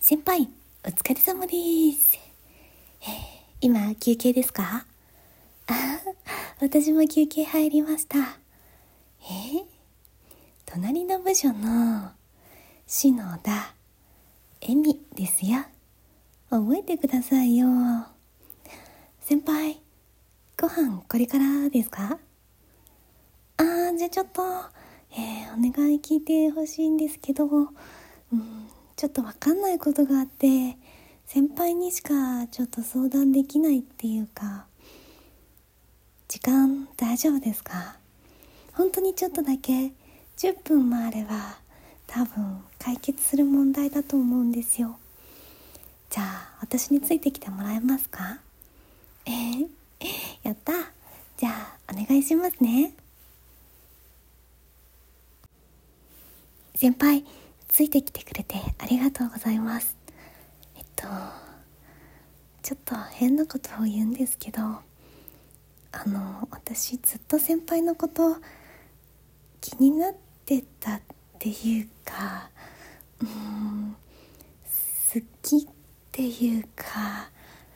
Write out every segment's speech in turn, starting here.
先輩、お疲れ様です。今休憩ですか？私も休憩入りました。隣の部署の篠田恵美ですよ。覚えてくださいよ。先輩、ご飯これからですか？じゃあちょっと、お願い聞いてほしいんですけど、ちょっとわかんないことがあって、先輩にしかちょっと相談できないっていうか、時間大丈夫ですか？本当にちょっとだけ、10分もあれば多分解決する問題だと思うんですよ。じゃあ私についてきてもらえますか？やった。じゃあお願いしますね。先輩、ついてきてくれてありがとうございます。ちょっと変なことを言うんですけど、私ずっと先輩のこと気になってたっていうか、好きっていうか、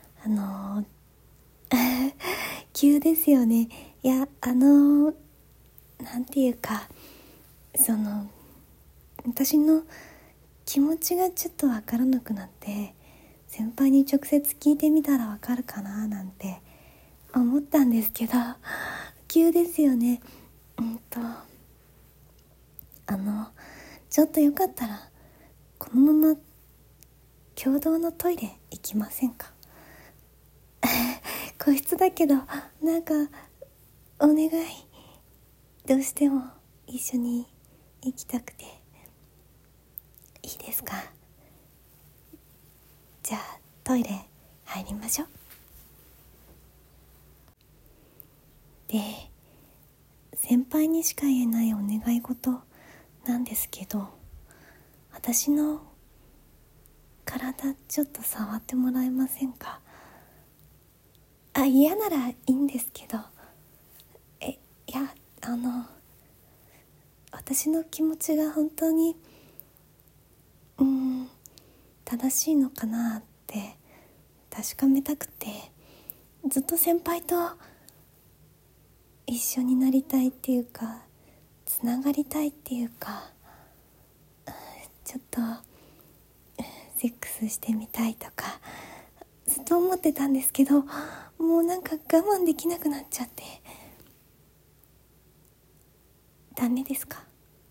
急ですよね。いや、なんていうか、私の気持ちがちょっとわからなくなって、先輩に直接聞いてみたらわかるかななんて思ったんですけど、急ですよね。ちょっとよかったらこのまま共同のトイレ行きませんか？個室だけど、なんかお願い、どうしても一緒に行きたくて。いいですか？じゃあトイレ入りましょう。で、先輩にしか言えないお願い事なんですけど、私の体ちょっと触ってもらえませんか？嫌ならいいんですけど、いや、私の気持ちが本当に正しいのかなって確かめたくて、ずっと先輩と一緒になりたいっていうか、つながりたいっていうか、ちょっとセックスしてみたいとかずっと思ってたんですけど、もうなんか我慢できなくなっちゃって。ダメですか？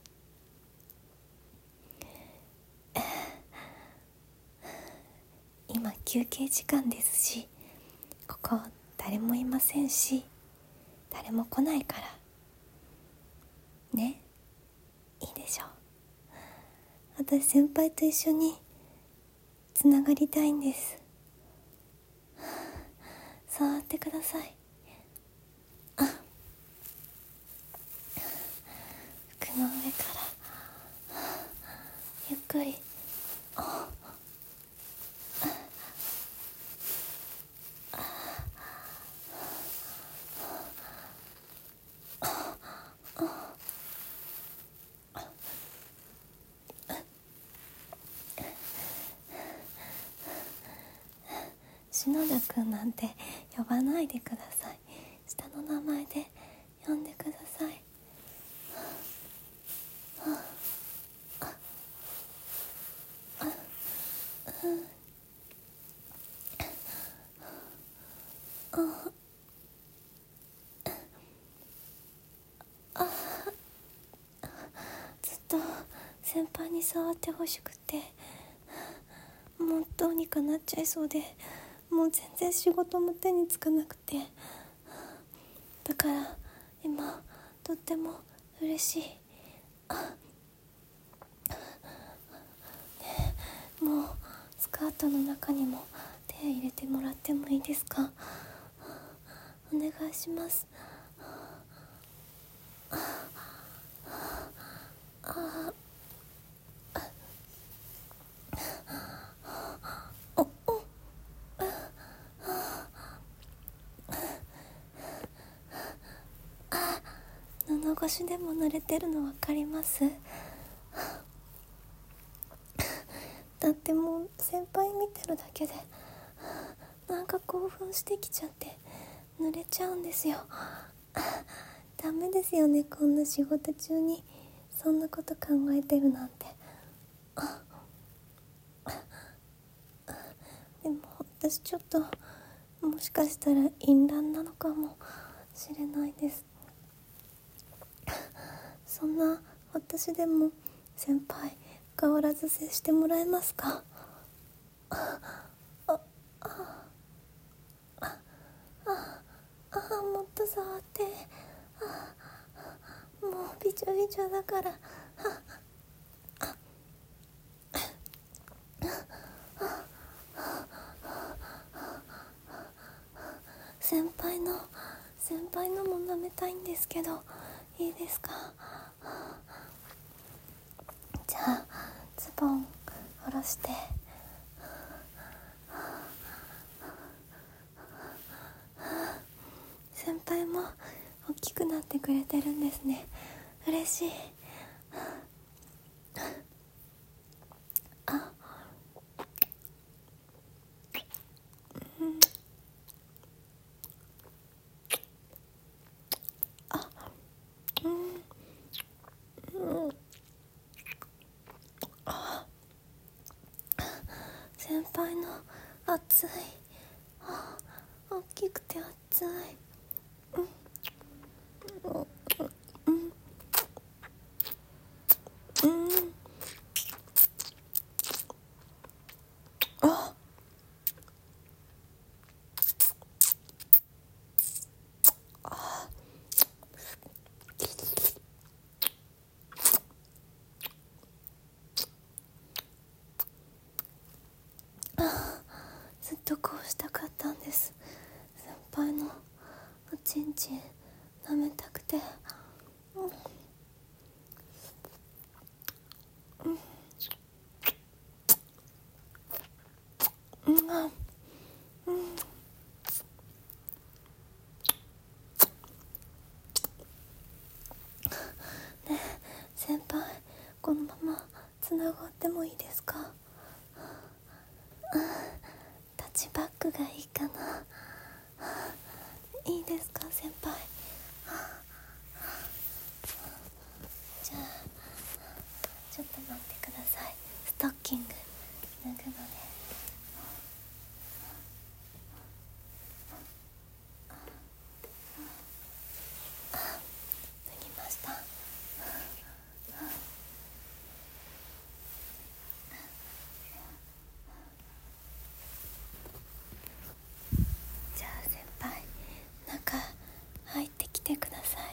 今休憩時間ですし、ここ誰もいませんし、誰も来ないからね。いいでしょう。私先輩と一緒につながりたいんです。触ってください。服の上からゆっくり。篠田くんなんて呼ばないでください。下の名前で呼んでください。ずっと先輩に触ってほしくて、もうどうにかなっちゃいそうで、もう全然仕事も手につかなくて、だから今とっても嬉しい。もうスカートの中にも手入れてもらってもいいですか？お願いします。布越しでも濡れてるの分かります？ だってもう先輩見てるだけでなんか興奮してきちゃって濡れちゃうんですよ。ダメですよね、こんな仕事中にそんなこと考えてるなんて。でも私ちょっともしかしたら淫乱なのかもしれないです。そんな私でも先輩変わらず接してもらえますか？もっと触って、もうびちょびちょだから、先輩のも舐めたいんですけどいいですか？じゃあズボン下ろして、先輩も大きくなってくれてるんですね。嬉しい。先輩の熱い、大きくて熱い、ずっとこうしたかったんです。先輩のおちんちん舐めたくて、先輩このままつながってもいいですか？タッチバックがいいかな。いいですか先輩？じゃあちょっと待ってください。ストッキング脱ぐので。脱ぎました。じゃあ先輩中入ってきてください。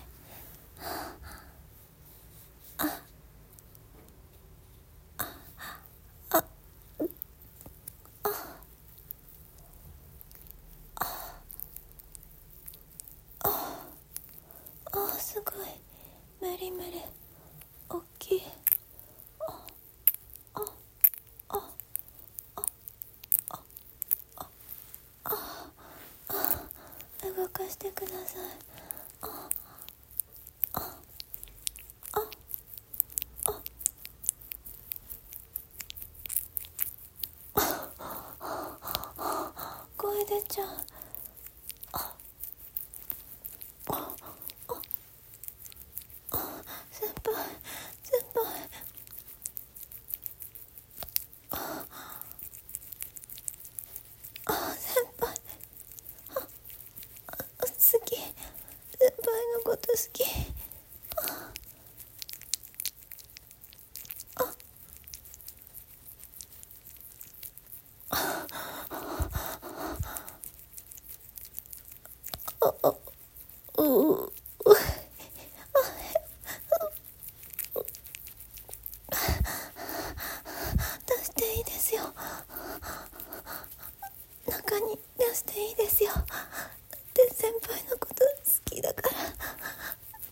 すごい無理無理、大きい。動かしてください。声出ちゃう。先輩先輩好き、先輩のこと好き。出していいですよ。中に出していいですよ。だって先輩のこと好きだから。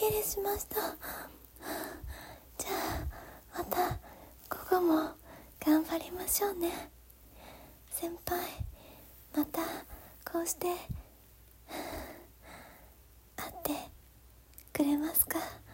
失礼しました。じゃあまた午後も頑張りましょうね。先輩、またこうして会ってくれますか？